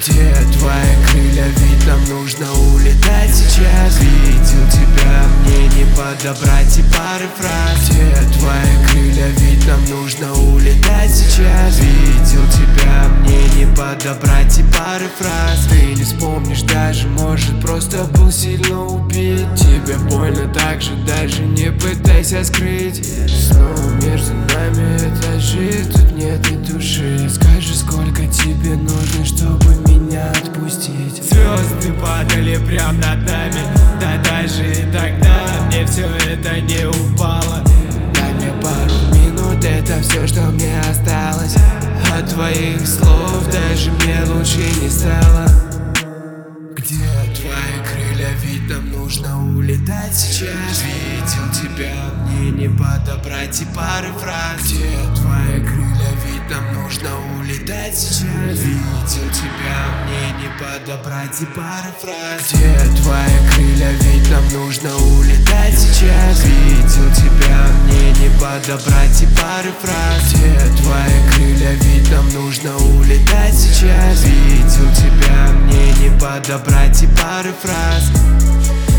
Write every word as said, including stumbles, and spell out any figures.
Где твои крылья, ведь нам нужно улетать сейчас. Видел тебя, мне не подобрать и пары фраз. Где твои крылья, ведь нам нужно улетать сейчас. Видел тебя, мне не подобрать и пары фраз. Ты не вспомнишь даже, может просто был сильно убит. Тебе больно так же, даже не пытайся скрыть. Снова между нами этажи, тут нет ни души. Скажи, сколько тебе нужно, чтобы меня отпустить. Звезды падали прям над нами, да даже и тогда мне все это не упало. Дай мне пару минут, это все, что мне осталось. От твоих слов даже мне лучше не стало. Где твои крылья, ведь нам нужно улетать сейчас. Видел тебя, мне не подобрать и пары фраз. Где твои крылья, ведь нам нужно улетать сейчас. Видел тебя, мне не подобрать и пары фраз. Где твои крылья, ведь нам нужно улетать сейчас. Видел тебя, мне не подобрать и пары фраз. Где твои крылья, ведь нам нужно улетать сейчас. Видел тебя, мне не подобрать и пары фраз.